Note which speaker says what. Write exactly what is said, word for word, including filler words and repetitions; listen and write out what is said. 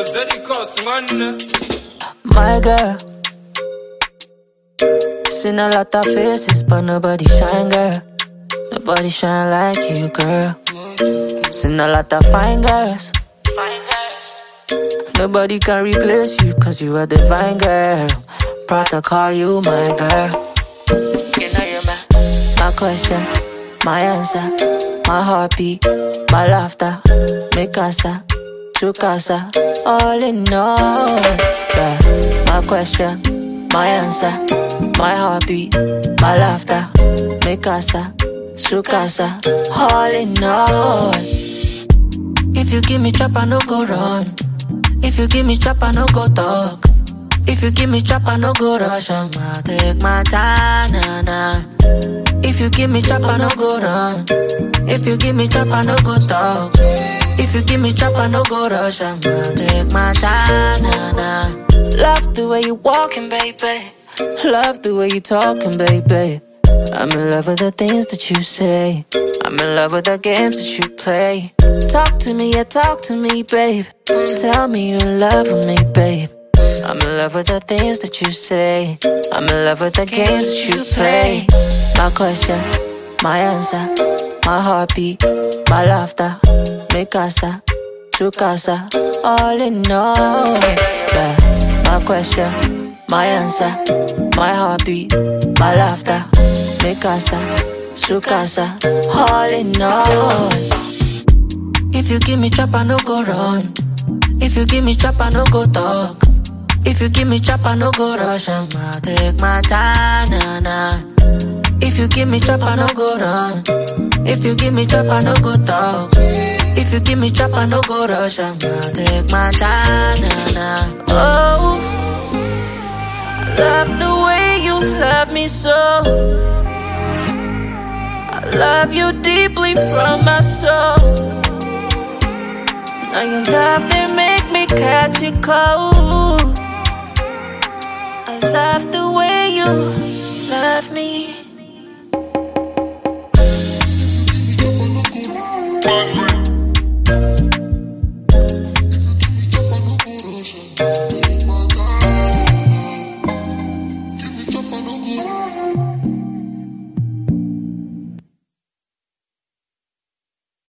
Speaker 1: My girl, seen a lot of faces, but nobody shine, girl. Nobody shine like you, girl. Seen a lot of fine girls, nobody can replace you, cause you are divine, girl. Proud to call you my girl. You know you're my, my question, my answer, my heartbeat, my laughter, mi casa, tu casa, all in all. Yeah. My question, my answer, my heartbeat, my laughter, mi casa, su casa, all in all. If you give me chop, I no go run. If you give me chop, I no go talk. If you give me chop, I no go rush. I'ma take my time, nah, nah. If you give me chop, I no go run. If you give me chop, I no go talk. If you give me chop, I no go rush. I'ma take my time, nah, nah. Love the way you walking, baby. Love the way you talking, baby. I'm in love with the things that you say. I'm in love with the games that you play. Talk to me, yeah, talk to me, babe. Tell me you're in love with me, babe. I'm in love with the things that you say. I'm in love with the games that you play. My question, my answer, my heartbeat, my laughter, mi casa, tu casa, all in all. Yeah. My question, my answer, my heartbeat, my laughter, mi casa, su casa, all in all. If you give me chop, I no go run. If you give me chop, I no go talk. If you give me chop, I no go rush. I'ma take my time, nah, nah. If you give me chop, I no go run. If you give me chop, I no go talk. If you give me chop, I no go rush. I'ma take my time, nah, nah. Oh, I love the way you love me so. I love you deeply from my soul. Now your love, they make me catch it cold. I love the way you love me.